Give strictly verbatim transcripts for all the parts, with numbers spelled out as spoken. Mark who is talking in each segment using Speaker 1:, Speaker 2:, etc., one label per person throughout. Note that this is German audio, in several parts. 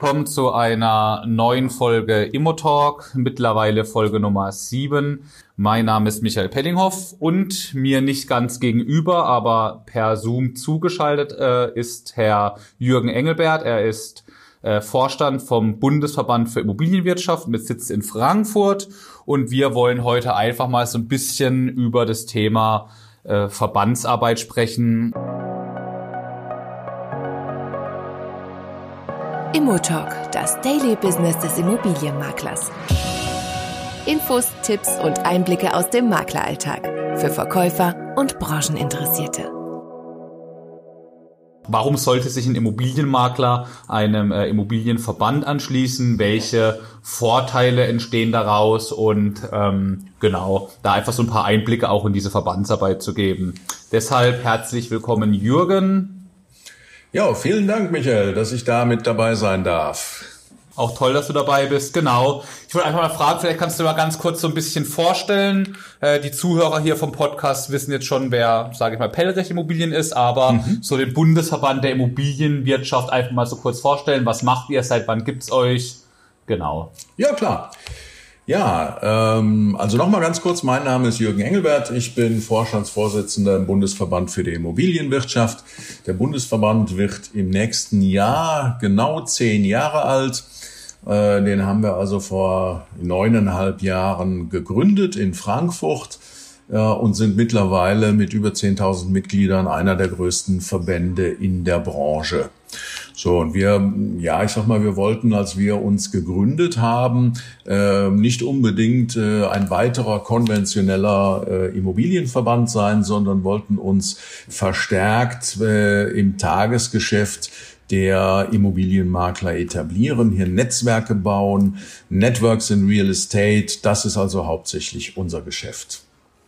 Speaker 1: willkommen zu einer neuen Folge Immotalk, mittlerweile Folge Nummer sieben. Mein Name ist Michael Pellinghoff und mir nicht ganz gegenüber, aber per Zoom zugeschaltet äh, ist Herr Jürgen Engelbert. Er ist äh, Vorstand vom Bundesverband für Immobilienwirtschaft mit Sitz in Frankfurt und wir wollen heute einfach mal so ein bisschen über das Thema äh, Verbandsarbeit sprechen.
Speaker 2: Immotalk, das Daily Business des Immobilienmaklers. Infos, Tipps und Einblicke aus dem Makleralltag für Verkäufer und Brancheninteressierte.
Speaker 1: Warum sollte sich ein Immobilienmakler einem äh, Immobilienverband anschließen? Welche Vorteile entstehen daraus? Und ähm, genau, da einfach so ein paar Einblicke auch in diese Verbandsarbeit zu geben. Deshalb herzlich willkommen, Jürgen.
Speaker 3: Ja, vielen Dank, Michael, dass ich da mit dabei sein darf.
Speaker 1: Auch toll, dass du dabei bist, genau. Ich wollte einfach mal fragen, vielleicht kannst du mal ganz kurz so ein bisschen vorstellen. Äh, die Zuhörer hier vom Podcast wissen jetzt schon, wer, sage ich mal, Pellrecht Immobilien ist, aber mhm. so den Bundesverband der Immobilienwirtschaft einfach mal so kurz vorstellen. Was macht ihr, seit wann gibt's euch? Genau.
Speaker 3: Ja, klar. Ja, ähm, also nochmal ganz kurz, mein Name ist Jürgen Engelbert, ich bin Vorstandsvorsitzender im Bundesverband für die Immobilienwirtschaft. Der Bundesverband wird im nächsten Jahr genau zehn Jahre alt. Äh, den haben wir also vor neuneinhalb Jahren gegründet in Frankfurt äh, und sind mittlerweile mit über zehntausend Mitgliedern einer der größten Verbände in der Branche. So, und wir, ja, ich sag mal, wir wollten, als wir uns gegründet haben, äh, nicht unbedingt äh, ein weiterer konventioneller äh, Immobilienverband sein, sondern wollten uns verstärkt äh, im Tagesgeschäft der Immobilienmakler etablieren, hier Netzwerke bauen, Networks in Real Estate, das ist also hauptsächlich unser Geschäft.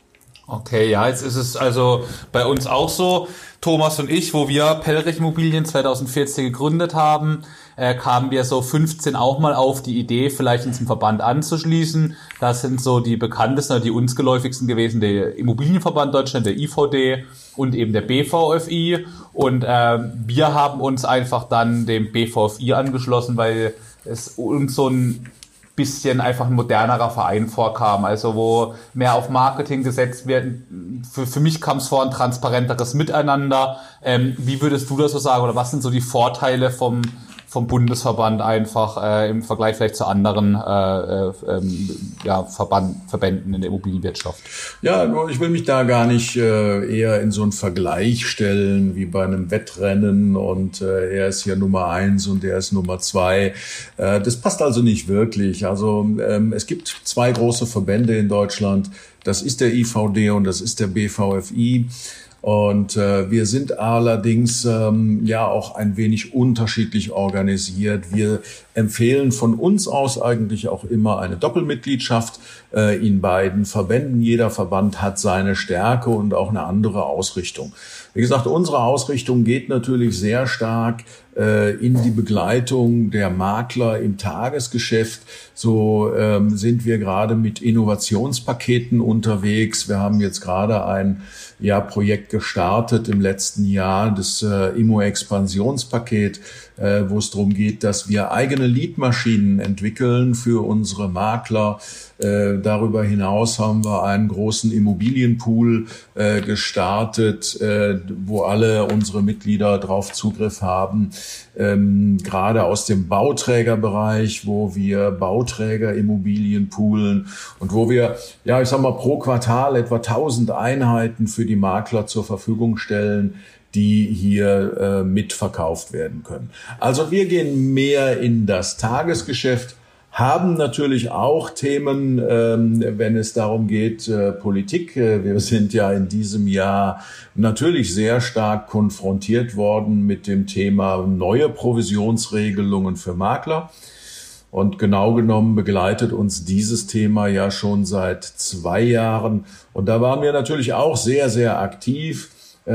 Speaker 1: Okay, ja, jetzt ist es also bei uns auch so, Thomas und ich, wo wir Pellrecht Immobilien zweitausendvierzehn gegründet haben, äh, kamen wir so fünfzehn auch mal auf die Idee, vielleicht uns im Verband anzuschließen. Das sind so die bekanntesten oder die uns geläufigsten gewesen, der Immobilienverband Deutschland, der I V D und eben der B V F I. Und äh, wir haben uns einfach dann dem B V F I angeschlossen, weil es uns so ein bisschen einfach ein modernerer Verein vorkam, also wo mehr auf Marketing gesetzt wird. Für, für mich kam es vor ein transparenteres Miteinander. Ähm, wie würdest du das so sagen oder was sind so die Vorteile vom vom Bundesverband einfach äh, im Vergleich vielleicht zu anderen äh, äh, ähm, ja, Verband, Verbänden in der Immobilienwirtschaft?
Speaker 3: Ja, ich will mich da gar nicht äh, eher in so einen Vergleich stellen wie bei einem Wettrennen und äh, er ist hier Nummer eins und er ist Nummer zwei. Äh, das passt also nicht wirklich. Also ähm, es gibt zwei große Verbände in Deutschland. Das ist der I V D und das ist der B V F I. Und äh, wir sind allerdings ähm, ja auch ein wenig unterschiedlich organisiert. Wir empfehlen von uns aus eigentlich auch immer eine Doppelmitgliedschaft äh, in beiden Verbänden. Jeder Verband hat seine Stärke und auch eine andere Ausrichtung. Wie gesagt, unsere Ausrichtung geht natürlich sehr stark äh, in die Begleitung der Makler im Tagesgeschäft. So ähm, sind wir gerade mit Innovationspaketen unterwegs. Wir haben jetzt gerade ein ja, Projekt gestartet im letzten Jahr, das äh, Immo-Expansionspaket, äh, wo es darum geht, dass wir eigene Leadmaschinen entwickeln für unsere Makler. Äh, darüber hinaus haben wir einen großen Immobilienpool äh, gestartet, äh, wo alle unsere Mitglieder drauf Zugriff haben. Ähm, gerade aus dem Bauträgerbereich, wo wir Bauträgerimmobilien poolen und wo wir, ja, ich sag mal, pro Quartal etwa tausend Einheiten für die Makler zur Verfügung stellen, die hier äh, mitverkauft werden können. Also wir gehen mehr in das Tagesgeschäft, haben natürlich auch Themen, ähm, wenn es darum geht, äh, Politik. Wir sind ja in diesem Jahr natürlich sehr stark konfrontiert worden mit dem Thema neue Provisionsregelungen für Makler. Und genau genommen begleitet uns dieses Thema ja schon seit zwei Jahren. Und da waren wir natürlich auch sehr, sehr aktiv.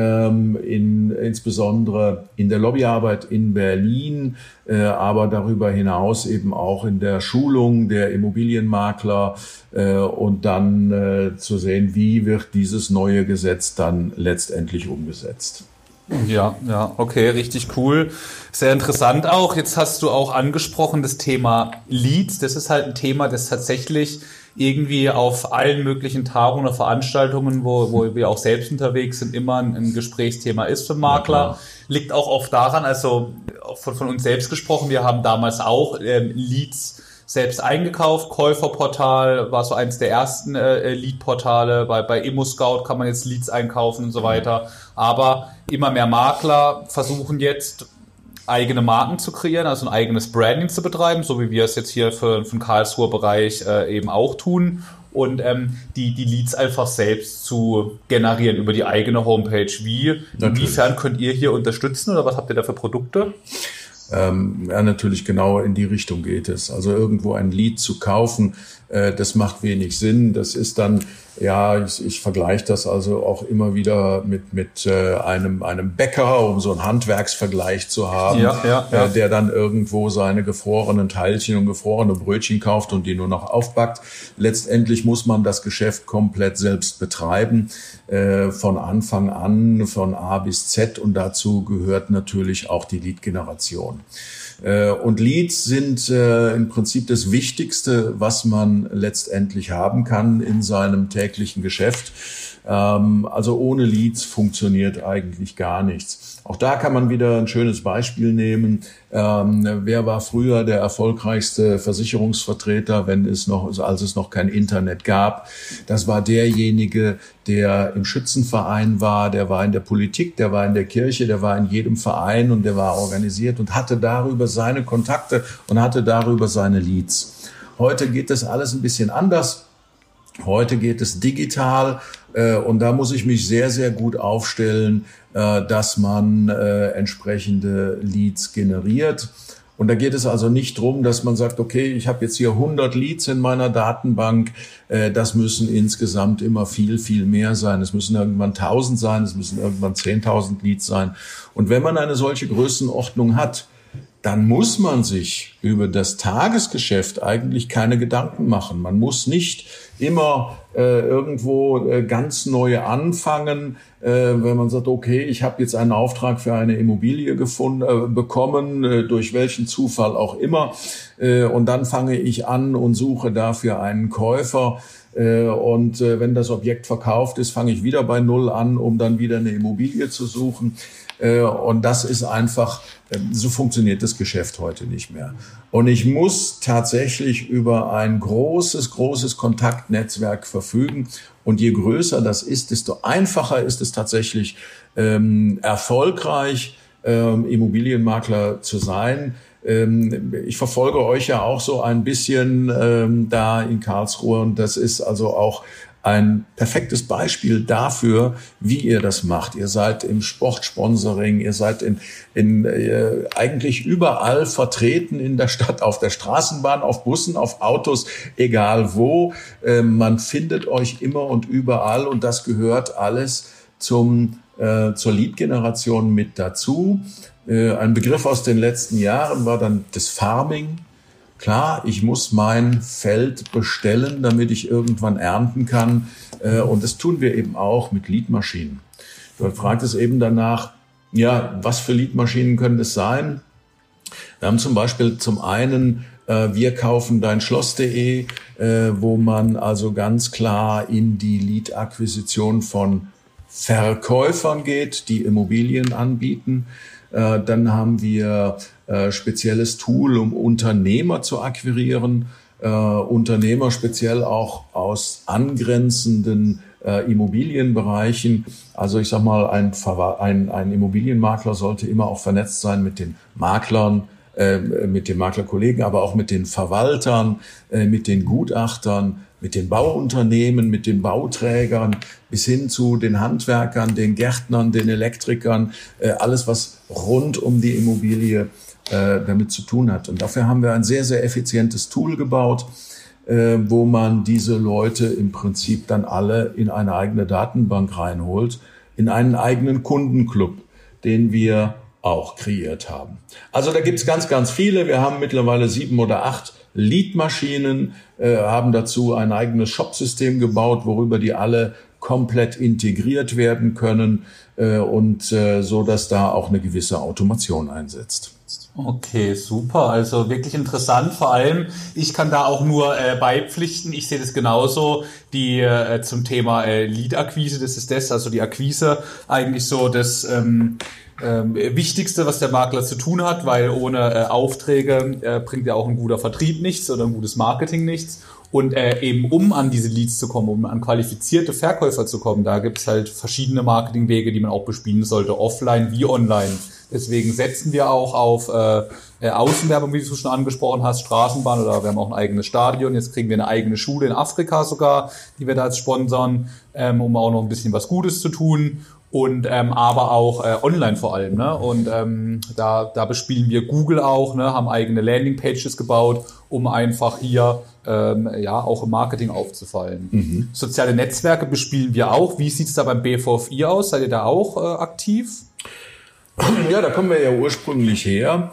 Speaker 3: In, insbesondere in der Lobbyarbeit in Berlin, äh, aber darüber hinaus eben auch in der Schulung der Immobilienmakler äh, und dann äh, zu sehen, wie wird dieses neue Gesetz dann letztendlich umgesetzt.
Speaker 1: Ja, ja, okay, richtig cool. Sehr interessant auch. Jetzt hast du auch angesprochen das Thema Leads. Das ist halt ein Thema, das tatsächlich irgendwie auf allen möglichen Tagungen oder Veranstaltungen, wo, wo wir auch selbst unterwegs sind, immer ein, ein Gesprächsthema ist für Makler. Ja, liegt auch oft daran, also von, von uns selbst gesprochen, wir haben damals auch ähm, Leads selbst eingekauft. Käuferportal war so eins der ersten äh, Lead-Portale. Bei, bei ImmoScout kann man jetzt Leads einkaufen und so weiter. Aber immer mehr Makler versuchen jetzt, eigene Marken zu kreieren, also ein eigenes Branding zu betreiben, so wie wir es jetzt hier für, für den Karlsruher Bereich äh, eben auch tun. Und ähm, die, die Leads einfach selbst zu generieren über die eigene Homepage. Wie, inwiefern könnt ihr hier unterstützen oder was habt ihr da für Produkte?
Speaker 3: Ähm, ja, natürlich genau in die Richtung geht es. Also irgendwo ein Lead zu kaufen, äh, das macht wenig Sinn. Das ist dann, ja, ich, ich vergleiche das also auch immer wieder mit mit äh, einem einem Bäcker, um so einen Handwerksvergleich zu haben,
Speaker 1: ja, ja, ja.
Speaker 3: Äh, der dann irgendwo seine gefrorenen Teilchen und gefrorene Brötchen kauft und die nur noch aufbackt. Letztendlich muss man das Geschäft komplett selbst betreiben, äh, von Anfang an, von A bis Z, und dazu gehört natürlich auch die Lead-Generation. Und Leads sind äh, im Prinzip das Wichtigste, was man letztendlich haben kann in seinem täglichen Geschäft. Ähm, also ohne Leads funktioniert eigentlich gar nichts. Auch da kann man wieder ein schönes Beispiel nehmen. Ähm, wer war früher der erfolgreichste Versicherungsvertreter, wenn es noch, als es noch kein Internet gab? Das war derjenige, der im Schützenverein war, der war in der Politik, der war in der Kirche, der war in jedem Verein und der war organisiert und hatte darüber seine Kontakte und hatte darüber seine Leads. Heute geht das alles ein bisschen anders. Heute geht es digital, äh, und da muss ich mich sehr, sehr gut aufstellen, äh, dass man äh, entsprechende Leads generiert. Und da geht es also nicht drum, dass man sagt, okay, ich habe jetzt hier hundert Leads in meiner Datenbank, äh, das müssen insgesamt immer viel, viel mehr sein. Es müssen irgendwann tausend sein, es müssen irgendwann zehntausend Leads sein. Und wenn man eine solche Größenordnung hat, dann muss man sich über das Tagesgeschäft eigentlich keine Gedanken machen. Man muss nicht immer äh, irgendwo äh, ganz neu anfangen, äh, wenn man sagt, okay, ich habe jetzt einen Auftrag für eine Immobilie gefunden, äh, bekommen, äh, durch welchen Zufall auch immer, äh, und dann fange ich an und suche dafür einen Käufer. Äh, und äh, wenn das Objekt verkauft ist, fange ich wieder bei Null an, um dann wieder eine Immobilie zu suchen. Und das ist einfach, so funktioniert das Geschäft heute nicht mehr. Und ich muss tatsächlich über ein großes, großes Kontaktnetzwerk verfügen. Und je größer das ist, desto einfacher ist es tatsächlich, ähm, erfolgreich ähm, Immobilienmakler zu sein. Ähm, ich verfolge euch ja auch so ein bisschen ähm, da in Karlsruhe. Und das ist also auch ein perfektes Beispiel dafür, wie ihr das macht. Ihr seid im Sportsponsoring, ihr seid in, in äh, eigentlich überall vertreten in der Stadt, auf der Straßenbahn, auf Bussen, auf Autos, egal wo. Äh, man findet euch immer und überall, und das gehört alles zum äh, zur Lead-Generation mit dazu. Äh, ein Begriff aus den letzten Jahren war dann das Farming. Klar, ich muss mein Feld bestellen, damit ich irgendwann ernten kann. Und das tun wir eben auch mit Leadmaschinen. Du fragtest eben danach, ja, was für Leadmaschinen können das sein? Wir haben zum Beispiel zum einen wir kaufen dein Schloss punkt de, wo man also ganz klar in die Lead-Akquisition von Verkäufern geht, die Immobilien anbieten. Dann haben wir äh, spezielles Tool, um Unternehmer zu akquirieren. Äh, Unternehmer speziell auch aus angrenzenden äh, Immobilienbereichen. Also ich sag mal, ein, ein, ein Immobilienmakler sollte immer auch vernetzt sein mit den Maklern, äh, mit den Maklerkollegen, aber auch mit den Verwaltern, äh, mit den Gutachtern, mit den Bauunternehmen, mit den Bauträgern, bis hin zu den Handwerkern, den Gärtnern, den Elektrikern, äh, alles, was rund um die Immobilie äh, damit zu tun hat. Und dafür haben wir ein sehr, sehr effizientes Tool gebaut, äh, wo man diese Leute im Prinzip dann alle in eine eigene Datenbank reinholt, in einen eigenen Kundenclub, den wir auch kreiert haben. Also da gibt's ganz, ganz viele. Wir haben mittlerweile sieben oder acht Leadmaschinen, äh, haben dazu ein eigenes Shopsystem gebaut, worüber die alle komplett integriert werden können äh, und äh, so, dass da auch eine gewisse Automation einsetzt.
Speaker 1: Okay, super. Also wirklich interessant. Vor allem, ich kann da auch nur äh, beipflichten. Ich sehe das genauso. Die äh, zum Thema äh, Lead-Akquise, das ist das, also die Akquise eigentlich so das ähm, ähm, Wichtigste, was der Makler zu tun hat, weil ohne äh, Aufträge äh, bringt ja auch ein guter Vertrieb nichts oder ein gutes Marketing nichts. Und äh, eben um an diese Leads zu kommen, um an qualifizierte Verkäufer zu kommen, da gibt's halt verschiedene Marketingwege, die man auch bespielen sollte, offline wie online. Deswegen setzen wir auch auf äh, Außenwerbung, wie du schon angesprochen hast, Straßenbahn, oder wir haben auch ein eigenes Stadion. Jetzt kriegen wir eine eigene Schule in Afrika sogar, die wir da jetzt sponsern, ähm, um auch noch ein bisschen was Gutes zu tun. Und ähm, aber auch äh, online vor allem, ne? Und ähm, da da bespielen wir Google auch, ne? Haben eigene Landingpages gebaut, um einfach hier ähm, ja auch im Marketing aufzufallen. Mhm. Soziale Netzwerke bespielen wir auch. Wie sieht's da beim B V F I aus? Seid ihr da auch äh, aktiv?
Speaker 3: Ja, da kommen wir ja ursprünglich her.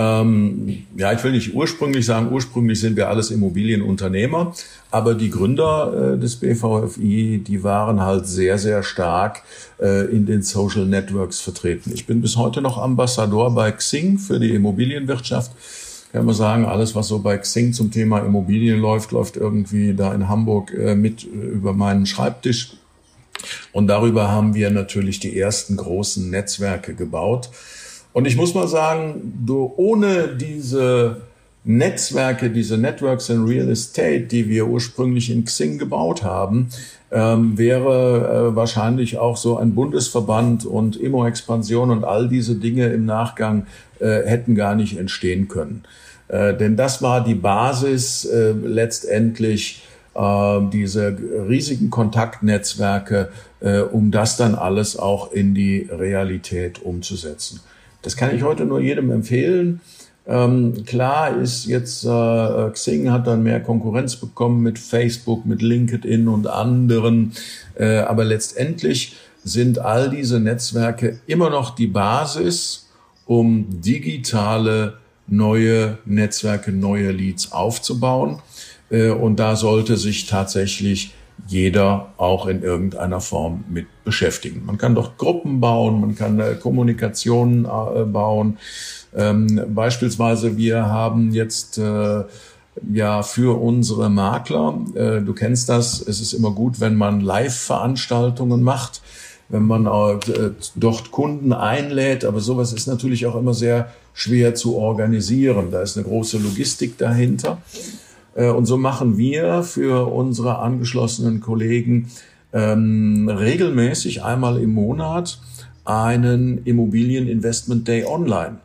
Speaker 3: Ähm, ja, ich will nicht ursprünglich sagen, ursprünglich sind wir alles Immobilienunternehmer, aber die Gründer äh, des B V F I, die waren halt sehr, sehr stark äh, in den Social Networks vertreten. Ich bin bis heute noch Ambassador bei Xing für die Immobilienwirtschaft. Kann man sagen, alles, was so bei Xing zum Thema Immobilien läuft, läuft irgendwie da in Hamburg äh, mit äh, über meinen Schreibtisch. Und darüber haben wir natürlich die ersten großen Netzwerke gebaut. Und ich muss mal sagen, du, ohne diese Netzwerke, diese Networks in Real Estate, die wir ursprünglich in Xing gebaut haben, ähm, wäre äh, wahrscheinlich auch so ein Bundesverband und Immo-Expansion und all diese Dinge im Nachgang äh, hätten gar nicht entstehen können. Äh, denn das war die Basis äh, letztendlich, diese riesigen Kontaktnetzwerke, äh, um das dann alles auch in die Realität umzusetzen. Das kann ich heute nur jedem empfehlen. Ähm, klar ist jetzt, äh, Xing hat dann mehr Konkurrenz bekommen mit Facebook, mit LinkedIn und anderen, äh, aber letztendlich sind all diese Netzwerke immer noch die Basis, um digitale neue Netzwerke, neue Leads aufzubauen. Und da sollte sich tatsächlich jeder auch in irgendeiner Form mit beschäftigen. Man kann doch Gruppen bauen, man kann Kommunikation bauen. Ähm, beispielsweise wir haben jetzt äh, ja für unsere Makler, äh, du kennst das, es ist immer gut, wenn man Live-Veranstaltungen macht, wenn man äh, dort Kunden einlädt, aber sowas ist natürlich auch immer sehr schwer zu organisieren. Da ist eine große Logistik dahinter. Und so machen wir für unsere angeschlossenen Kollegen ähm, regelmäßig einmal im Monat einen Immobilien-Investment Day online.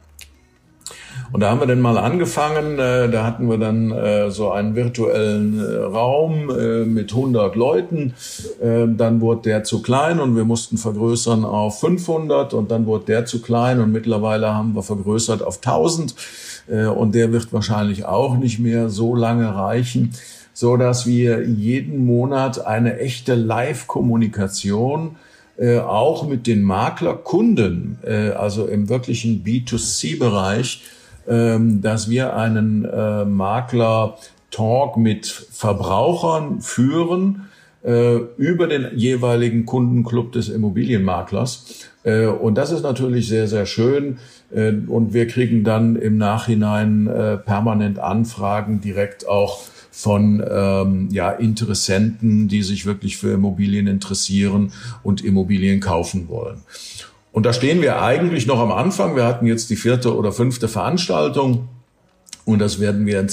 Speaker 3: Und da haben wir dann mal angefangen, äh, da hatten wir dann äh, so einen virtuellen äh, Raum äh, mit hundert Leuten. Äh, dann wurde der zu klein und wir mussten vergrößern auf fünfhundert und dann wurde der zu klein und mittlerweile haben wir vergrößert auf tausend. Und der wird wahrscheinlich auch nicht mehr so lange reichen, so dass wir jeden Monat eine echte Live-Kommunikation äh, auch mit den Maklerkunden, äh, also im wirklichen B zwei C-Bereich, äh, dass wir einen äh, Makler-Talk mit Verbrauchern führen äh, über den jeweiligen Kundenclub des Immobilienmaklers. Äh, und das ist natürlich sehr, sehr schön. Und wir kriegen dann im Nachhinein äh, permanent Anfragen direkt auch von ähm, ja, Interessenten, die sich wirklich für Immobilien interessieren und Immobilien kaufen wollen. Und da stehen wir eigentlich noch am Anfang. Wir hatten jetzt die vierte oder fünfte Veranstaltung und das werden wir in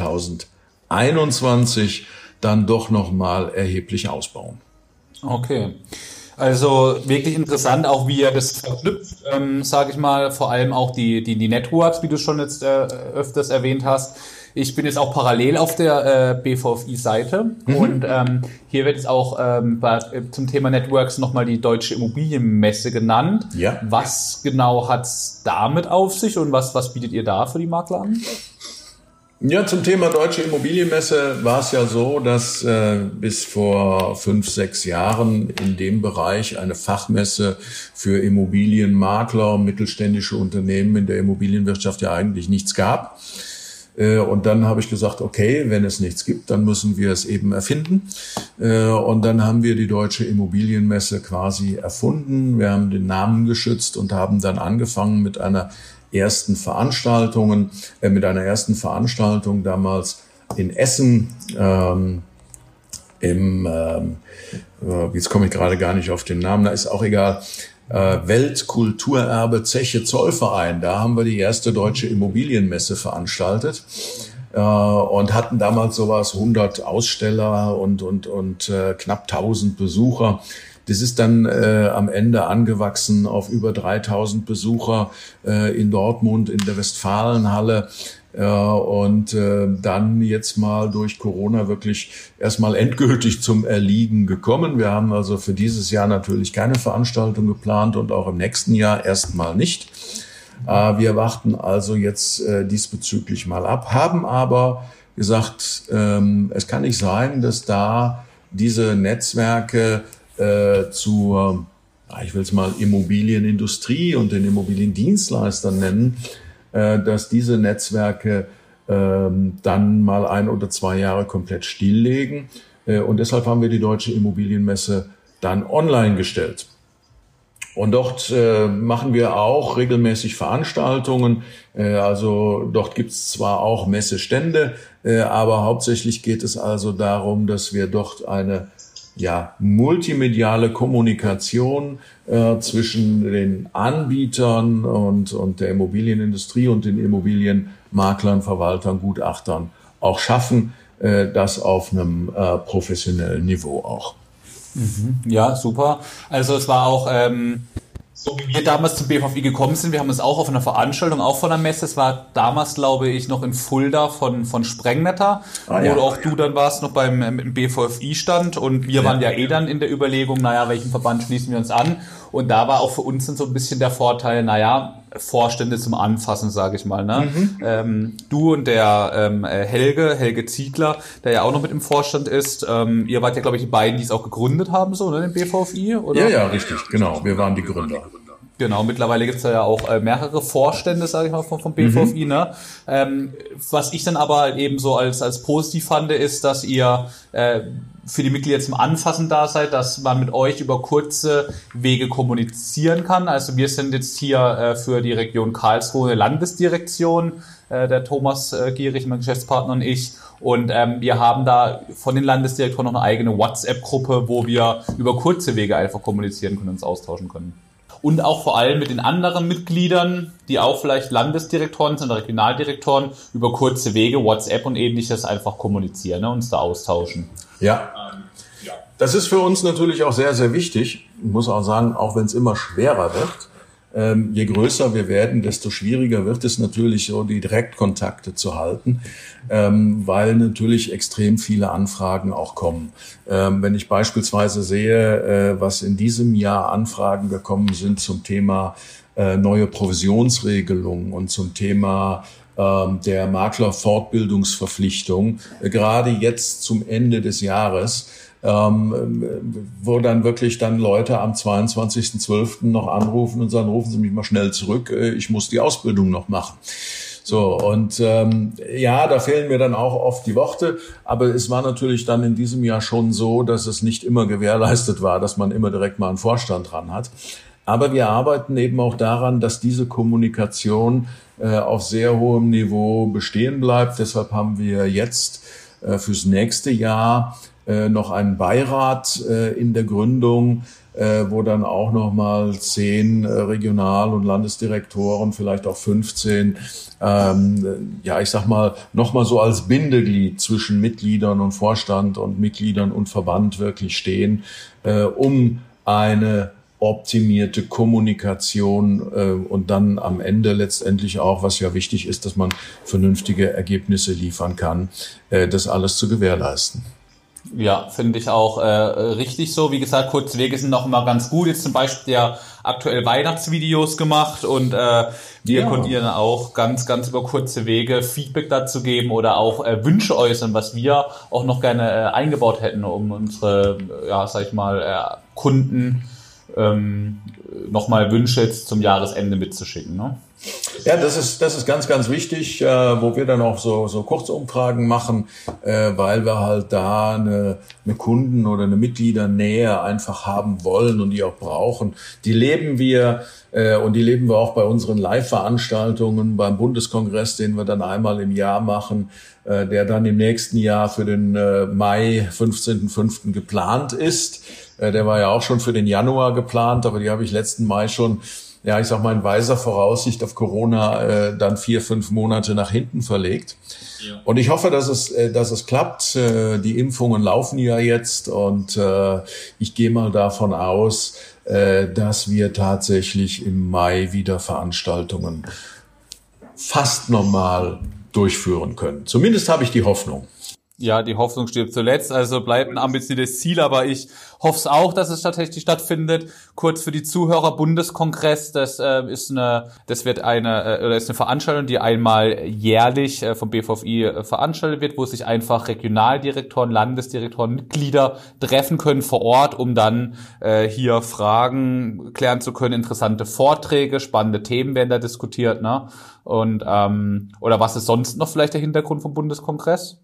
Speaker 3: zweitausendeinundzwanzig dann doch noch mal erheblich ausbauen.
Speaker 1: Okay. Also wirklich interessant, auch wie ihr das verknüpft, ähm, sage ich mal, vor allem auch die die die Networks, wie du schon jetzt äh, öfters erwähnt hast. Ich bin jetzt auch parallel auf der äh, B V F I-Seite mhm. und ähm, hier wird jetzt auch ähm, bei, zum Thema Networks nochmal die Deutsche Immobilienmesse genannt.
Speaker 3: Ja.
Speaker 1: Was genau hat's damit auf sich und was was bietet ihr da für die Makler an?
Speaker 3: Ja, zum Thema Deutsche Immobilienmesse war es ja so, dass äh, bis vor fünf, sechs Jahren in dem Bereich eine Fachmesse für Immobilienmakler, mittelständische Unternehmen in der Immobilienwirtschaft ja eigentlich nichts gab. Und dann habe ich gesagt, okay, wenn es nichts gibt, dann müssen wir es eben erfinden. Und dann haben wir die Deutsche Immobilienmesse quasi erfunden. Wir haben den Namen geschützt und haben dann angefangen mit einer ersten Veranstaltungen, äh, mit einer ersten Veranstaltung damals in Essen, ähm, im, ähm, jetzt komme ich gerade gar nicht auf den Namen, da ist auch egal, äh, Weltkulturerbe Zeche Zollverein. Da haben wir die erste deutsche Immobilienmesse veranstaltet äh, und hatten damals sowas, hundert Aussteller und, und, und äh, knapp tausend Besucher. Das ist dann äh, am Ende angewachsen auf über dreitausend Besucher äh, in Dortmund, in der Westfalenhalle. Äh, und äh, dann jetzt mal durch Corona wirklich erstmal endgültig zum Erliegen gekommen. Wir haben also für dieses Jahr natürlich keine Veranstaltung geplant und auch im nächsten Jahr erstmal nicht. Äh, wir warten also jetzt äh, diesbezüglich mal ab, haben aber gesagt, ähm, es kann nicht sein, dass da diese Netzwerke äh, zur, ich will es mal Immobilienindustrie und den Immobiliendienstleistern nennen, äh, dass diese Netzwerke äh, dann mal ein oder zwei Jahre komplett stilllegen. Äh, und deshalb haben wir die Deutsche Immobilienmesse dann online gestellt. Und dort äh, machen wir auch regelmäßig Veranstaltungen. Äh, also dort gibt's zwar auch Messestände, äh, aber hauptsächlich geht es also darum, dass wir dort eine ja, multimediale Kommunikation äh, zwischen den Anbietern und, und der Immobilienindustrie und den Immobilienmaklern, Verwaltern, Gutachtern auch schaffen, äh, das auf einem äh, professionellen Niveau auch.
Speaker 1: Mhm. Ja, super. Also es war auch, ähm, so wie wir damals zum B V F I gekommen sind, wir haben es auch auf einer Veranstaltung, auch von der Messe, es war damals, glaube ich, noch in Fulda von von Sprengnetter, ah, ja. Wo auch du dann warst, noch beim im B V F I-Stand und wir ja. waren ja eh dann in der Überlegung, naja, welchen Verband schließen wir uns an? Und da war auch für uns dann so ein bisschen der Vorteil, naja, Vorstände zum Anfassen, sage ich mal. Ne? Mhm. Ähm, du und der ähm, Helge, Helge Ziegler, der ja auch noch mit im Vorstand ist, ähm, ihr wart ja, glaube ich, die beiden, die es auch gegründet haben, so, ne, den B V F I, oder?
Speaker 3: Ja, ja, richtig, genau, wir waren die Gründer.
Speaker 1: Genau, mittlerweile gibt's ja auch äh, mehrere Vorstände, sage ich mal, vom, vom B V F I. Mhm. Ne? Ähm, was ich dann aber eben so als als positiv fand, ist, dass ihr äh, für die Mitglieder zum Anfassen da seid, dass man mit euch über kurze Wege kommunizieren kann. Also wir sind jetzt hier äh, für die Region Karlsruhe eine Landesdirektion, äh, der Thomas äh, Gierig, mein Geschäftspartner und ich. Und ähm, wir haben da von den Landesdirektoren noch eine eigene WhatsApp-Gruppe, wo wir über kurze Wege einfach kommunizieren können und uns austauschen können. Und auch vor allem mit den anderen Mitgliedern, die auch vielleicht Landesdirektoren sind oder Regionaldirektoren, über kurze Wege, WhatsApp und ähnliches einfach kommunizieren, ne, uns da austauschen.
Speaker 3: Ja, das ist für uns natürlich auch sehr, sehr wichtig. Ich muss auch sagen, auch wenn es immer schwerer wird, ähm, je größer wir werden, desto schwieriger wird es natürlich, so die Direktkontakte zu halten, ähm, weil natürlich extrem viele Anfragen auch kommen. Ähm, wenn ich beispielsweise sehe, äh, was in diesem Jahr Anfragen gekommen sind zum Thema äh, neue Provisionsregelungen und zum Thema ähm, der Maklerfortbildungsverpflichtung, äh, gerade jetzt zum Ende des Jahres, Ähm, wo dann wirklich dann Leute am zweiundzwanzigsten zwölften noch anrufen und sagen, rufen Sie mich mal schnell zurück, ich muss die Ausbildung noch machen. So, und ähm, ja, da fehlen mir dann auch oft die Worte, aber es war natürlich dann in diesem Jahr schon so, dass es nicht immer gewährleistet war, dass man immer direkt mal einen Vorstand dran hat. Aber wir arbeiten eben auch daran, dass diese Kommunikation äh, auf sehr hohem Niveau bestehen bleibt. Deshalb haben wir jetzt äh, fürs nächste Jahr Äh, noch einen Beirat äh, in der Gründung, äh, wo dann auch noch mal zehn äh, Regional- und Landesdirektoren, vielleicht auch fünfzehn, ähm, ja, ich sag mal, noch mal so als Bindeglied zwischen Mitgliedern und Vorstand und Mitgliedern und Verband wirklich stehen, äh, um eine optimierte Kommunikation äh, und dann am Ende letztendlich auch, was ja wichtig ist, dass man vernünftige Ergebnisse liefern kann, äh, das alles zu gewährleisten.
Speaker 1: Ja, finde ich auch äh, richtig so. Wie gesagt, kurze Wege sind noch immer ganz gut. Jetzt zum Beispiel ja aktuell Weihnachtsvideos gemacht und äh, wir ja. konnten Ihnen auch ganz, ganz über kurze Wege Feedback dazu geben oder auch äh, Wünsche äußern, was wir auch noch gerne äh, eingebaut hätten, um unsere, ja, sag ich mal, äh, Kunden ähm, nochmal Wünsche jetzt zum Jahresende mitzuschicken, ne?
Speaker 3: Ja, das ist das ist ganz, ganz wichtig, äh, wo wir dann auch so so Kurzumfragen machen, äh, weil wir halt da eine, eine Kunden- oder eine Mitgliedernähe einfach haben wollen und die auch brauchen. Die leben wir äh, und die leben wir auch bei unseren Live-Veranstaltungen, beim Bundeskongress, den wir dann einmal im Jahr machen, äh, der dann im nächsten Jahr für den äh, Mai, fünfzehnten fünften geplant ist. Äh, der war ja auch schon für den Januar geplant, aber die habe ich letzten Mai schon, ja, ich sag mal in weiser Voraussicht auf Corona äh, dann vier, fünf Monate nach hinten verlegt. Ja. Und ich hoffe, dass es, äh, dass es klappt. Äh, die Impfungen laufen ja jetzt und äh, ich gehe mal davon aus, äh, dass wir tatsächlich im Mai wieder Veranstaltungen fast normal durchführen können. Zumindest habe ich die Hoffnung.
Speaker 1: Ja, die Hoffnung stirbt zuletzt, also bleibt ein ambitioniertes Ziel, aber ich hoffe es auch, dass es tatsächlich stattfindet. Kurz für die Zuhörer, Bundeskongress, das äh, ist eine, das wird eine, äh, oder ist eine Veranstaltung, die einmal jährlich äh, vom B V F I äh, veranstaltet wird, wo sich einfach Regionaldirektoren, Landesdirektoren, Mitglieder treffen können vor Ort, um dann äh, hier Fragen klären zu können, interessante Vorträge, spannende Themen werden da diskutiert, ne? Und ähm, oder was ist sonst noch vielleicht der Hintergrund vom Bundeskongress?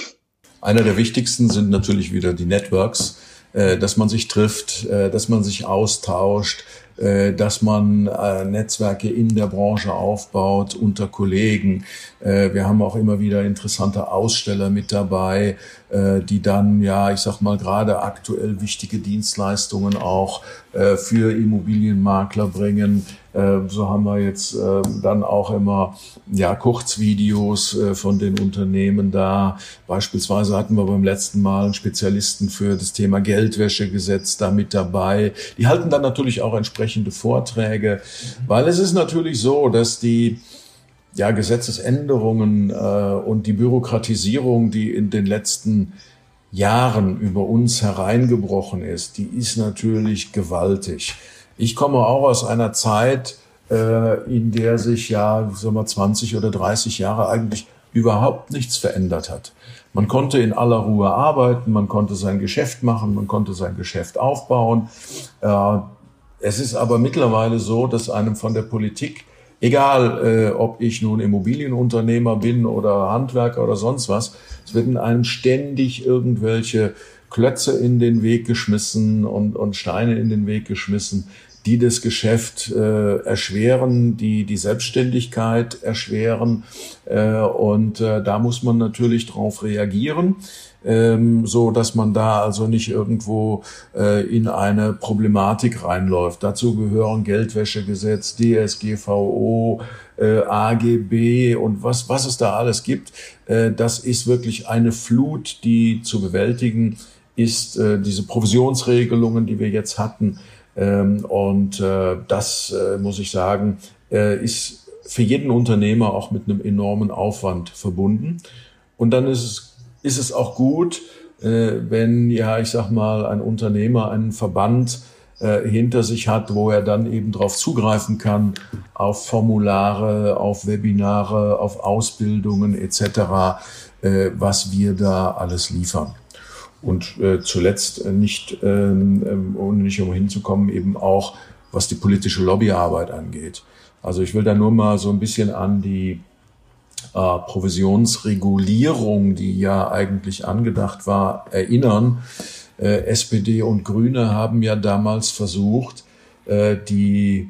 Speaker 3: Einer der wichtigsten sind natürlich wieder die Networks, äh, dass man sich trifft, äh, dass man sich austauscht, äh, dass man äh, Netzwerke in der Branche aufbaut unter Kollegen. Äh, wir haben auch immer wieder interessante Aussteller mit dabei, äh, die dann, ja, ich sag mal, gerade aktuell wichtige Dienstleistungen auch äh, für Immobilienmakler bringen. Äh, so haben wir jetzt äh, dann auch immer, ja, Kurzvideos äh, von den Unternehmen da. Beispielsweise hatten wir beim letzten Mal einen Spezialisten für das Thema Geldwäschegesetz da mit dabei. Die halten dann natürlich auch entsprechende Vorträge, weil es ist natürlich so, dass die ja, Gesetzesänderungen äh, und die Bürokratisierung, die in den letzten Jahren über uns hereingebrochen ist, die ist natürlich gewaltig. Ich komme auch aus einer Zeit, äh, in der sich ja, sagen wir, zwanzig oder dreißig Jahre eigentlich überhaupt nichts verändert hat. Man konnte in aller Ruhe arbeiten, man konnte sein Geschäft machen, man konnte sein Geschäft aufbauen. Äh, es ist aber mittlerweile so, dass einem von der Politik, egal äh, ob ich nun Immobilienunternehmer bin oder Handwerker oder sonst was, es werden einem ständig irgendwelche Klötze in den Weg geschmissen und, und Steine in den Weg geschmissen, die das Geschäft äh, erschweren, die die Selbstständigkeit erschweren. Äh, und äh, da muss man natürlich drauf reagieren, ähm, so dass man da also nicht irgendwo äh, in eine Problematik reinläuft. Dazu gehören Geldwäschegesetz, D S G V O, äh, A G B und was was es da alles gibt. Äh, das ist wirklich eine Flut, die zu bewältigen ist. Äh, diese Provisionsregelungen, die wir jetzt hatten, ähm, und äh, das äh, muss ich sagen, äh, ist für jeden Unternehmer auch mit einem enormen Aufwand verbunden. Und dann ist es ist es auch gut, äh, wenn, ja, ich sag mal, ein Unternehmer einen Verband äh, hinter sich hat, wo er dann eben drauf zugreifen kann, auf Formulare, auf Webinare, auf Ausbildungen et cetera, äh, was wir da alles liefern. Und äh, zuletzt äh, nicht, ähm, ohne nicht umhin zu kommen, eben auch, was die politische Lobbyarbeit angeht. Also ich will da nur mal so ein bisschen an die Äh, Provisionsregulierung, die ja eigentlich angedacht war, erinnern. Äh, S P D und Grüne haben ja damals versucht, äh, die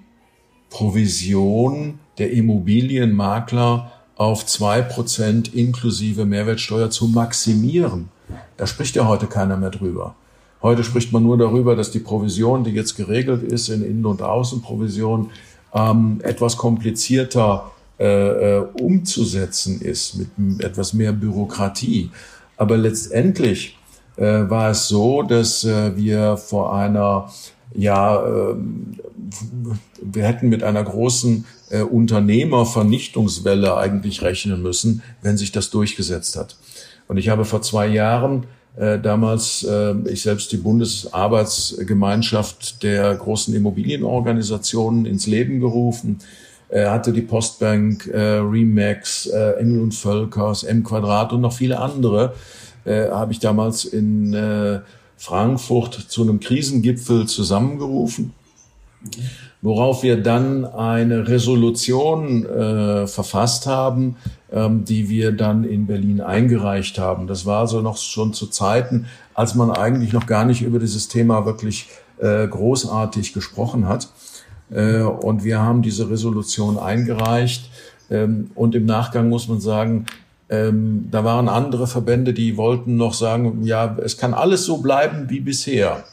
Speaker 3: Provision der Immobilienmakler auf zwei Prozent inklusive Mehrwertsteuer zu maximieren. Da spricht ja heute keiner mehr drüber. Heute spricht man nur darüber, dass die Provision, die jetzt geregelt ist in Innen- und Außenprovision, ähm, etwas komplizierter Äh, umzusetzen ist, mit etwas mehr Bürokratie. Aber letztendlich äh, war es so, dass äh, wir vor einer, ja, äh, wir hätten mit einer großen äh, Unternehmervernichtungswelle eigentlich rechnen müssen, wenn sich das durchgesetzt hat. Und ich habe vor zwei Jahren äh, damals, äh, ich selbst die Bundesarbeitsgemeinschaft der großen Immobilienorganisationen ins Leben gerufen. Er hatte die Postbank, äh, Remax, äh, Engel und Völkers, M Quadrat und noch viele andere, äh, habe ich damals in äh, Frankfurt zu einem Krisengipfel zusammengerufen. Worauf wir dann eine Resolution äh, verfasst haben, ähm, die wir dann in Berlin eingereicht haben. Das war also noch schon zu Zeiten, als man eigentlich noch gar nicht über dieses Thema wirklich äh, großartig gesprochen hat. Äh, und wir haben diese Resolution eingereicht. Ähm, und im Nachgang muss man sagen, ähm, da waren andere Verbände, die wollten noch sagen, ja, es kann alles so bleiben wie bisher.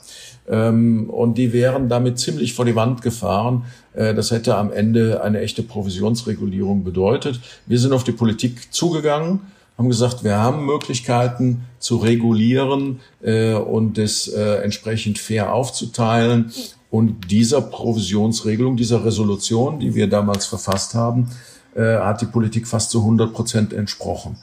Speaker 3: Und die wären damit ziemlich vor die Wand gefahren. Das hätte am Ende eine echte Provisionsregulierung bedeutet. Wir sind auf die Politik zugegangen, haben gesagt, wir haben Möglichkeiten zu regulieren und das entsprechend fair aufzuteilen. Und dieser Provisionsregelung, dieser Resolution, die wir damals verfasst haben, hat die Politik fast zu hundert Prozent entsprochen.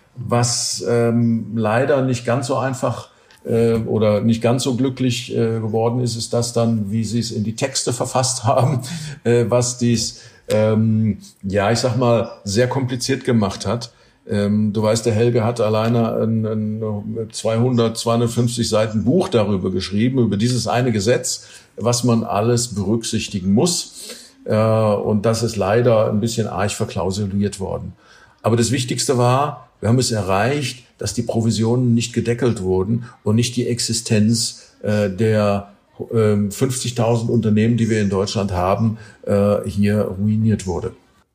Speaker 3: Was ähm, leider nicht ganz so einfach oder nicht ganz so glücklich äh, geworden ist, ist das dann, wie sie es in die Texte verfasst haben, äh, was dies, ähm, ja, ich sag mal, sehr kompliziert gemacht hat. Ähm, du weißt, der Helge hat alleine ein, ein zweihundert, zweihundertfünfzig Seiten Buch darüber geschrieben, über dieses eine Gesetz, was man alles berücksichtigen muss. Äh, und das ist leider ein bisschen arg verklausuliert worden. Aber das Wichtigste war, wir haben es erreicht, dass die Provisionen nicht gedeckelt wurden und nicht die Existenz äh, der äh, fünfzigtausend Unternehmen, die wir in Deutschland haben, äh, hier ruiniert wurde.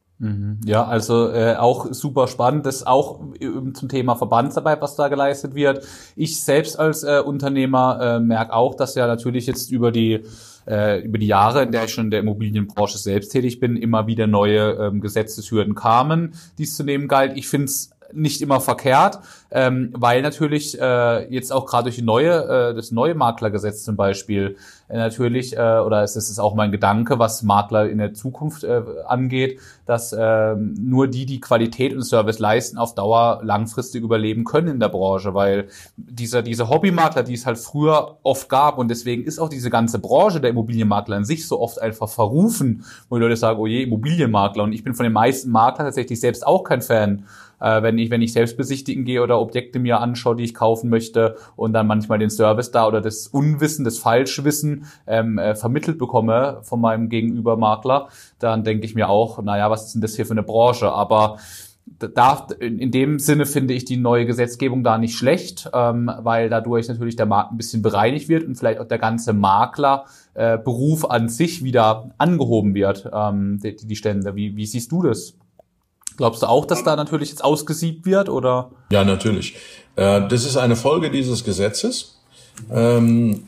Speaker 1: Ja, also äh, auch super spannend, das auch äh, zum Thema Verbandsarbeit, was da geleistet wird. Ich selbst als äh, Unternehmer äh, merke auch, dass ja natürlich jetzt über die äh, über die Jahre, in der ich schon in der Immobilienbranche selbst tätig bin, immer wieder neue ähm, Gesetzeshürden kamen, die es zu nehmen galt. Ich finde es nicht immer verkehrt, ähm, weil natürlich äh, jetzt auch gerade durch die neue, äh, das neue Maklergesetz zum Beispiel äh, natürlich, äh, oder es ist auch mein Gedanke, was Makler in der Zukunft äh, angeht, dass äh, nur die, die Qualität und Service leisten, auf Dauer langfristig überleben können in der Branche, weil diese diese Hobbymakler, die es halt früher oft gab, und deswegen ist auch diese ganze Branche der Immobilienmakler an sich so oft einfach verrufen, wo die Leute sagen, oh je, Immobilienmakler, und ich bin von den meisten Maklern tatsächlich selbst auch kein Fan. Äh, wenn ich wenn ich selbst besichtigen gehe oder Objekte mir anschaue, die ich kaufen möchte, und dann manchmal den Service da oder das Unwissen, das Falschwissen ähm, äh, vermittelt bekomme von meinem Gegenübermakler, dann denke ich mir auch, naja, was ist denn das hier für eine Branche? Aber da, in dem Sinne finde ich die neue Gesetzgebung da nicht schlecht, ähm, weil dadurch natürlich der Markt ein bisschen bereinigt wird und vielleicht auch der ganze Maklerberuf äh, an sich wieder angehoben wird, ähm, die, die Stände. Wie, wie siehst du das? Glaubst du auch, dass da natürlich jetzt ausgesiebt wird, oder?
Speaker 3: Ja, natürlich. Das ist eine Folge dieses Gesetzes, weil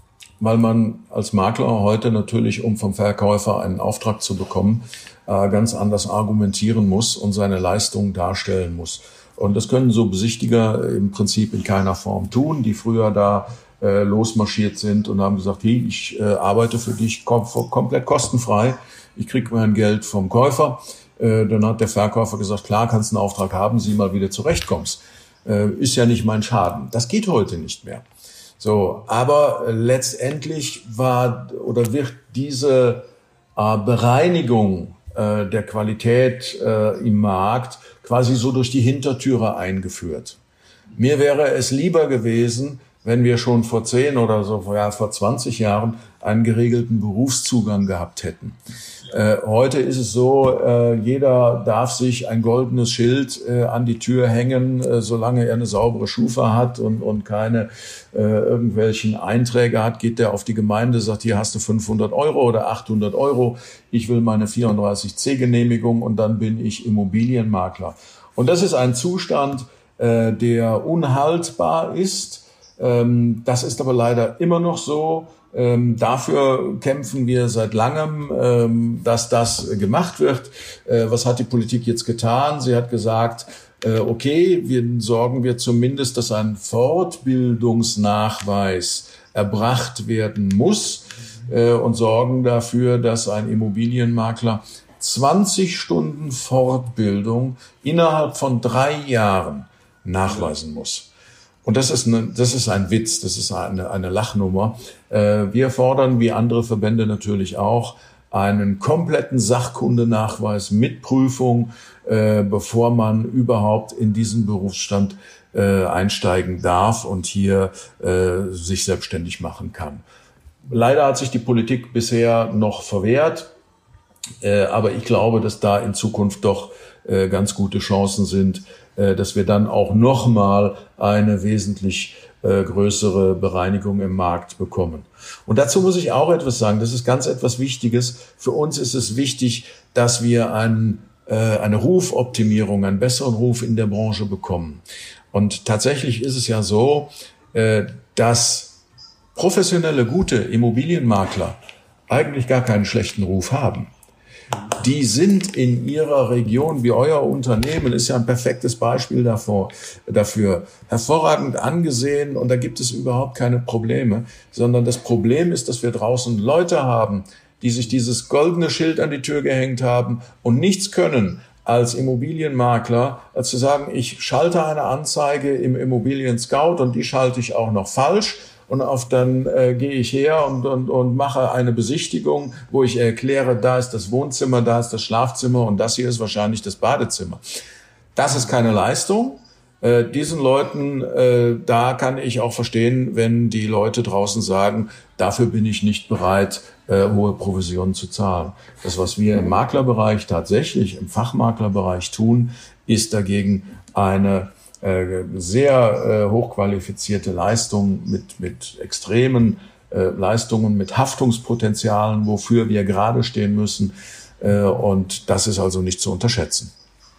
Speaker 3: man als Makler heute natürlich, um vom Verkäufer einen Auftrag zu bekommen, ganz anders argumentieren muss und seine Leistung darstellen muss. Und das können so Besichtiger im Prinzip in keiner Form tun, die früher da losmarschiert sind und haben gesagt, hey, ich arbeite für dich kom- komplett kostenfrei, ich kriege mein Geld vom Käufer. Dann hat der Verkäufer gesagt, klar, kannst einen Auftrag haben, sieh mal, wie du zurechtkommst. Ist ja nicht mein Schaden. Das geht heute nicht mehr. So, aber letztendlich war oder wird diese äh, Bereinigung äh, der Qualität äh, im Markt quasi so durch die Hintertüre eingeführt. Mir wäre es lieber gewesen, wenn wir schon vor zehn oder so, ja, vor zwanzig Jahren einen geregelten Berufszugang gehabt hätten. Äh, heute ist es so, äh, jeder darf sich ein goldenes Schild äh, an die Tür hängen, äh, solange er eine saubere Schufa hat und, und keine äh, irgendwelchen Einträge hat, geht der auf die Gemeinde, sagt, hier hast du fünfhundert Euro oder achthundert Euro, ich will meine vierunddreißig C Genehmigung und dann bin ich Immobilienmakler. Und das ist ein Zustand, äh, der unhaltbar ist. Ähm, das ist aber leider immer noch so. Ähm, dafür kämpfen wir seit langem, ähm, dass das gemacht wird. Äh, was hat die Politik jetzt getan? Sie hat gesagt, äh, okay, wir sorgen wir zumindest, dass ein Fortbildungsnachweis erbracht werden muss äh, und sorgen dafür, dass ein Immobilienmakler zwanzig Stunden Fortbildung innerhalb von drei Jahren nachweisen muss. Und das ist, eine, das ist ein Witz, das ist eine, eine Lachnummer. Wir fordern, wie andere Verbände natürlich auch, einen kompletten Sachkundenachweis mit Prüfung, bevor man überhaupt in diesen Berufsstand einsteigen darf und hier sich selbstständig machen kann. Leider hat sich die Politik bisher noch verwehrt, äh, aber ich glaube, dass da in Zukunft doch äh, ganz gute Chancen sind, äh, dass wir dann auch nochmal eine wesentlich äh, größere Bereinigung im Markt bekommen. Und dazu muss ich auch etwas sagen, das ist ganz etwas Wichtiges. Für uns ist es wichtig, dass wir einen, äh, eine Rufoptimierung, einen besseren Ruf in der Branche bekommen. Und tatsächlich ist es ja so, äh, dass professionelle, gute Immobilienmakler eigentlich gar keinen schlechten Ruf haben. Die sind in ihrer Region, wie euer Unternehmen, ist ja ein perfektes Beispiel davor, dafür, hervorragend angesehen und da gibt es überhaupt keine Probleme, sondern das Problem ist, dass wir draußen Leute haben, die sich dieses goldene Schild an die Tür gehängt haben und nichts können als Immobilienmakler, als zu sagen, ich schalte eine Anzeige im Immobilien Scout und die schalte ich auch noch falsch. Und auf dann äh, gehe ich her und, und, und mache eine Besichtigung, wo ich erkläre, da ist das Wohnzimmer, da ist das Schlafzimmer und das hier ist wahrscheinlich das Badezimmer. Das ist keine Leistung. Äh, diesen Leuten, äh, da kann ich auch verstehen, wenn die Leute draußen sagen, dafür bin ich nicht bereit, äh, hohe Provisionen zu zahlen. Das, was wir im Maklerbereich tatsächlich, im Fachmaklerbereich tun, ist dagegen eine sehr äh, hochqualifizierte Leistungen mit, mit extremen äh, Leistungen, mit Haftungspotenzialen, wofür wir gerade stehen müssen. Äh, und das ist also nicht zu unterschätzen.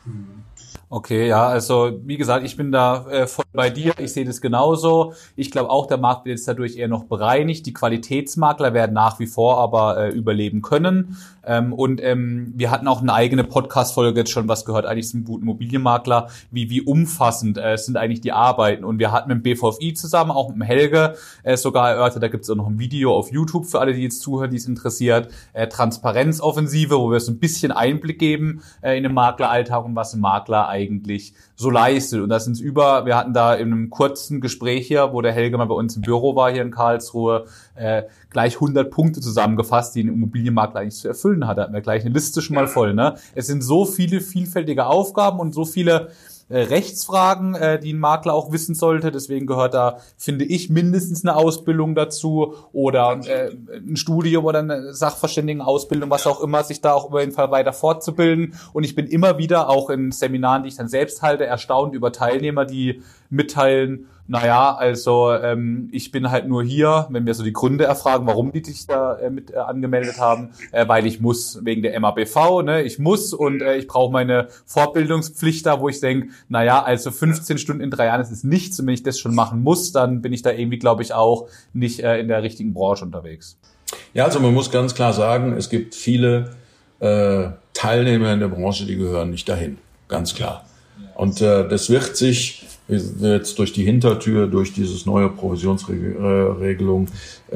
Speaker 1: Okay, ja, also wie gesagt, ich bin da äh, voll bei dir. Ich sehe das genauso. Ich glaube auch, der Markt wird jetzt dadurch eher noch bereinigt. Die Qualitätsmakler werden nach wie vor aber äh, überleben können. Ähm, und ähm, wir hatten auch eine eigene Podcast-Folge jetzt schon was gehört, eigentlich zum guten Immobilienmakler, wie wie umfassend äh, sind eigentlich die Arbeiten. Und wir hatten mit dem B V F I zusammen, auch mit dem Helge, äh, sogar erörtert, da gibt es auch noch ein Video auf YouTube für alle, die jetzt zuhören, die es interessiert, äh, Transparenzoffensive, wo wir so ein bisschen Einblick geben äh, in den Makleralltag und was ein Makler eigentlich so leistet. Und das sind über, wir hatten da in einem kurzen Gespräch hier, wo der Helge mal bei uns im Büro war hier in Karlsruhe, äh, gleich hundert Punkte zusammengefasst, die ein Immobilienmakler eigentlich zu erfüllen hat. Da hatten wir gleich eine Liste schon mal voll. Ne? Es sind so viele vielfältige Aufgaben und so viele äh, Rechtsfragen, äh, die ein Makler auch wissen sollte. Deswegen gehört da, finde ich, mindestens eine Ausbildung dazu oder äh, ein Studium oder eine Sachverständigenausbildung, was auch immer, sich da auch über jeden Fall weiter fortzubilden. Und ich bin immer wieder auch in Seminaren, die ich dann selbst halte, erstaunt über Teilnehmer, die mitteilen, naja, also ähm, ich bin halt nur hier, wenn wir so die Gründe erfragen, warum die sich da äh, mit äh, angemeldet haben, äh, weil ich muss, wegen der M A B V, ne, ich muss und äh, ich brauche meine Fortbildungspflicht da, wo ich denke, naja, also fünfzehn Stunden in drei Jahren, das ist nichts und wenn ich das schon machen muss, dann bin ich da irgendwie, glaube ich, auch nicht äh, in der richtigen Branche unterwegs.
Speaker 3: Ja, also man muss ganz klar sagen, es gibt viele äh, Teilnehmer in der Branche, die gehören nicht dahin, ganz klar. Und äh, das wird sich jetzt durch die Hintertür, durch dieses neue Provisionsregelung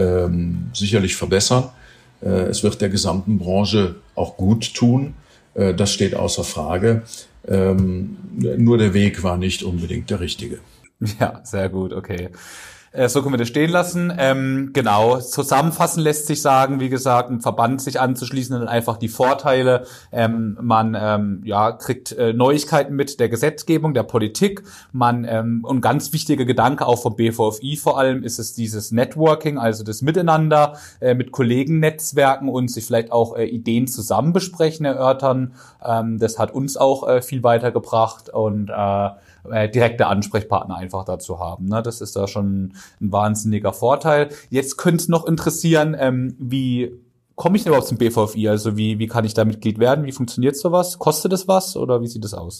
Speaker 3: ähm, sicherlich verbessern. Äh, es wird der gesamten Branche auch gut tun. Äh, das steht außer Frage. Ähm, nur der Weg war nicht unbedingt der richtige.
Speaker 1: Ja, sehr gut, okay. So können wir das stehen lassen. Ähm, genau, zusammenfassen lässt sich sagen, wie gesagt, ein Verband sich anzuschließen, dann einfach die Vorteile. Ähm, man ähm, ja kriegt äh, Neuigkeiten mit der Gesetzgebung, der Politik. Man ähm, und ganz wichtiger Gedanke auch vom B V F I vor allem ist es dieses Networking, also das Miteinander äh, mit Kollegennetzwerken und sich vielleicht auch äh, Ideen zusammen besprechen, erörtern. Ähm, das hat uns auch äh, viel weitergebracht und äh, äh, direkte Ansprechpartner einfach dazu haben. Ne? Das ist da schon ein wahnsinniger Vorteil. Jetzt könnte es noch interessieren, ähm, wie komme ich denn überhaupt zum B V F I? Also wie wie kann ich da Mitglied werden? Wie funktioniert sowas? Kostet es was oder wie sieht das aus?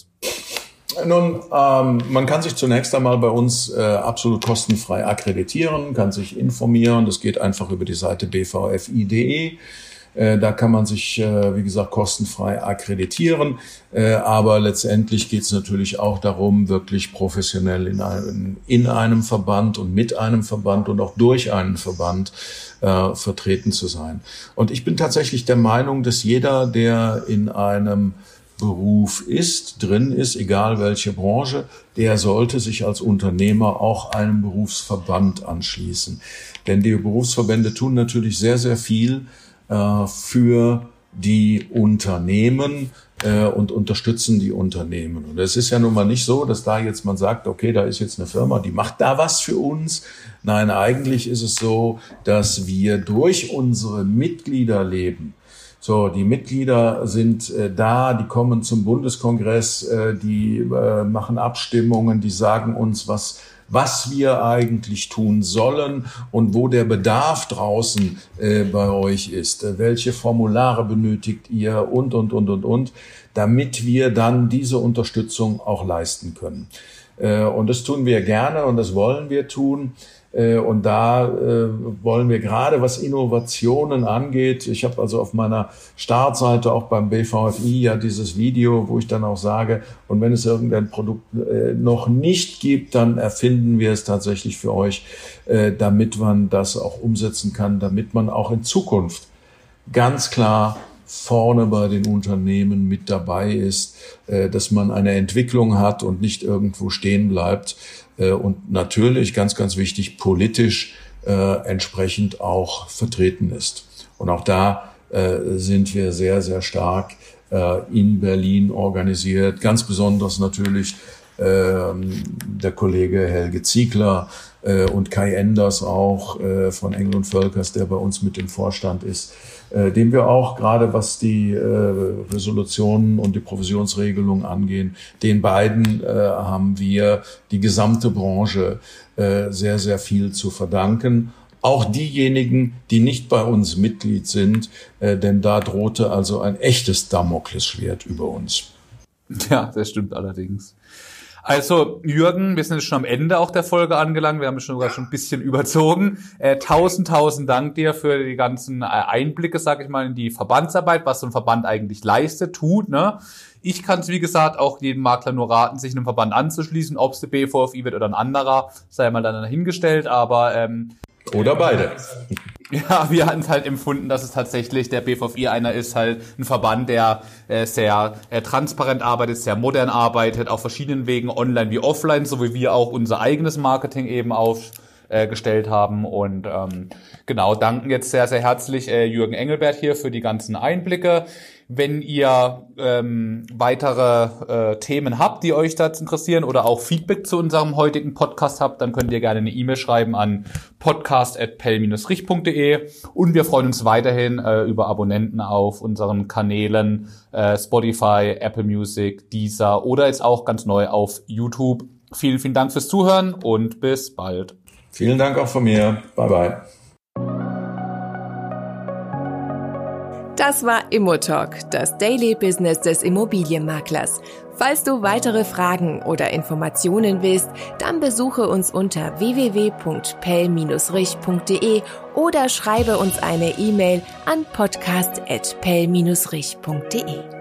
Speaker 3: Nun, ähm, man kann sich zunächst einmal bei uns äh, absolut kostenfrei akkreditieren, kann sich informieren. Das geht einfach über die Seite b v f i punkt d e. Äh, da kann man sich, äh, wie gesagt, kostenfrei akkreditieren. Äh, aber letztendlich geht es natürlich auch darum, wirklich professionell in einem, in einem Verband und mit einem Verband und auch durch einen Verband äh, vertreten zu sein. Und ich bin tatsächlich der Meinung, dass jeder, der in einem Beruf ist, drin ist, egal welche Branche, der sollte sich als Unternehmer auch einem Berufsverband anschließen. Denn die Berufsverbände tun natürlich sehr, sehr viel äh, für die Unternehmen, äh, und unterstützen die Unternehmen. Und es ist ja nun mal nicht so, dass da jetzt man sagt, okay, da ist jetzt eine Firma, die macht da was für uns. Nein, eigentlich ist es so, dass wir durch unsere Mitglieder leben. So, die Mitglieder sind äh, da, die kommen zum Bundeskongress, äh, die äh, machen Abstimmungen, die sagen uns, was was wir eigentlich tun sollen und wo der Bedarf draußen äh, bei euch ist. Äh, welche Formulare benötigt ihr und, und, und, und, und, damit wir dann diese Unterstützung auch leisten können. Äh, und das tun wir gerne und das wollen wir tun. Und da äh, wollen wir gerade, was Innovationen angeht, ich habe also auf meiner Startseite auch beim B V F I ja dieses Video, wo ich dann auch sage, und wenn es irgendein Produkt äh, noch nicht gibt, dann erfinden wir es tatsächlich für euch, äh, damit man das auch umsetzen kann, damit man auch in Zukunft ganz klar vorne bei den Unternehmen mit dabei ist, äh, dass man eine Entwicklung hat und nicht irgendwo stehen bleibt. Und natürlich, ganz, ganz wichtig, politisch äh, entsprechend auch vertreten ist. Und auch da äh, sind wir sehr, sehr stark äh, in Berlin organisiert. Ganz besonders natürlich äh, der Kollege Helge Ziegler äh, und Kai Enders auch äh, von Engel und Völkers, der bei uns mit im Vorstand ist, äh, dem wir auch gerade, was die äh, Resolutionen und die Provisionsregelung angehen, den beiden äh, haben wir die gesamte Branche äh, sehr, sehr viel zu verdanken. Auch diejenigen, die nicht bei uns Mitglied sind, äh, denn da drohte also ein echtes Damoklesschwert über uns.
Speaker 1: Ja, das stimmt allerdings. Also Jürgen, wir sind jetzt schon am Ende auch der Folge angelangt. Wir haben schon sogar schon ein bisschen überzogen. Äh, tausend, tausend Dank dir für die ganzen Einblicke, sag ich mal, in die Verbandsarbeit, was so ein Verband eigentlich leistet, tut. Ne? Ich kann es, wie gesagt, auch jedem Makler nur raten, sich einem Verband anzuschließen. Ob es der B V F I wird oder ein anderer, sei mal dann dahingestellt. Aber ähm,
Speaker 3: oder beide.
Speaker 1: Ja, wir hatten es halt empfunden, dass es tatsächlich der B V F I einer ist, halt ein Verband, der äh, sehr äh, transparent arbeitet, sehr modern arbeitet, auf verschiedenen Wegen, online wie offline, so wie wir auch unser eigenes Marketing eben aufgestellt äh, haben. Und ähm, genau, danken jetzt sehr, sehr herzlich äh, Jürgen Engelbert hier für die ganzen Einblicke. Wenn ihr ähm, weitere äh, Themen habt, die euch dazu interessieren oder auch Feedback zu unserem heutigen Podcast habt, dann könnt ihr gerne eine E-Mail schreiben an podcast at pel dash rich punkt de und wir freuen uns weiterhin äh, über Abonnenten auf unseren Kanälen äh, Spotify, Apple Music, Deezer oder jetzt auch ganz neu auf YouTube. Vielen, vielen Dank fürs Zuhören und bis bald.
Speaker 3: Vielen Dank auch von mir. Bye, bye.
Speaker 2: Das war ImmoTalk, das Daily Business des Immobilienmaklers. Falls du weitere Fragen oder Informationen willst, dann besuche uns unter w w w punkt pel dash rich punkt de oder schreibe uns eine E-Mail an podcast at pel dash rich punkt de.